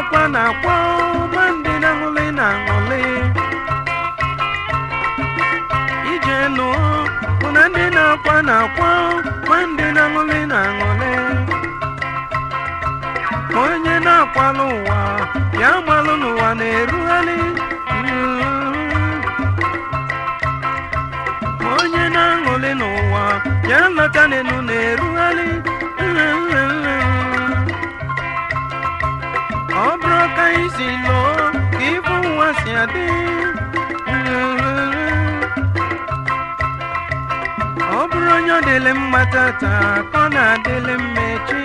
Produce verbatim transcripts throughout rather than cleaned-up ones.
na-akwa na-akwa ma ndị na-aṅụlị na-aṅụlị ije nụ bụ na ndị na-akwa na-akwa ma ndị na-aṅụlị na-aṅụlị onye na-akwalụ ụwa ya gbalụ n'ụwa na-erugharị onye na-aṅụlị n'ụwa ya lọta n'elu na-erugharị ọ bụrụ ka isi lụọ ka ibu ụwa si adị ọ bụrụ onye ọ dịlị mma tata ka ọ na-adịlị mma echi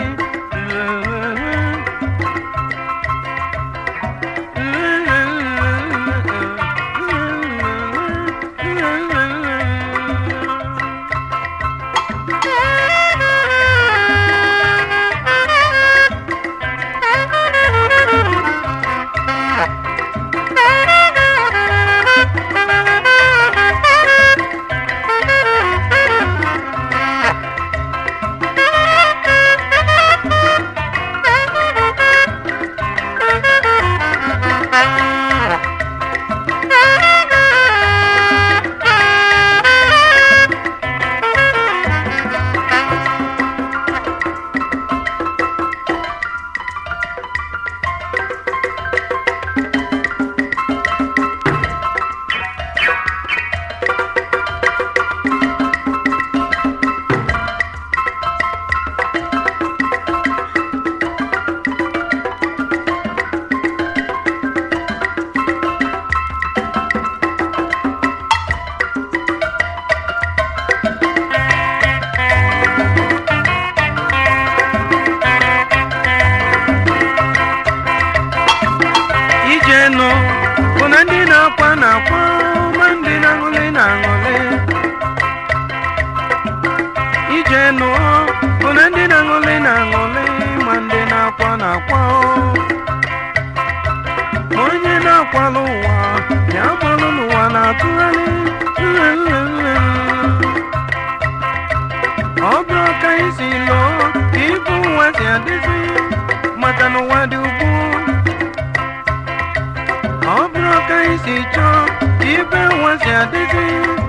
no kuna ndị na-akwa na-akwa ma ndị na-aṅụlị na-aṅụlị ije nụ kuna ndị na-aṅụlị na-aṅụlị ma ndị na-akwa na-akwa onye na-akwalụ ụwa ya gbalụ n'ụwa na-atụgharị ọ bụrụ ka isi lụọ ka ibu ụwa si adịzi maka n'ụwa dị ugwu ọ bụrụ ka isi chọọ ibe ụwa si adịzi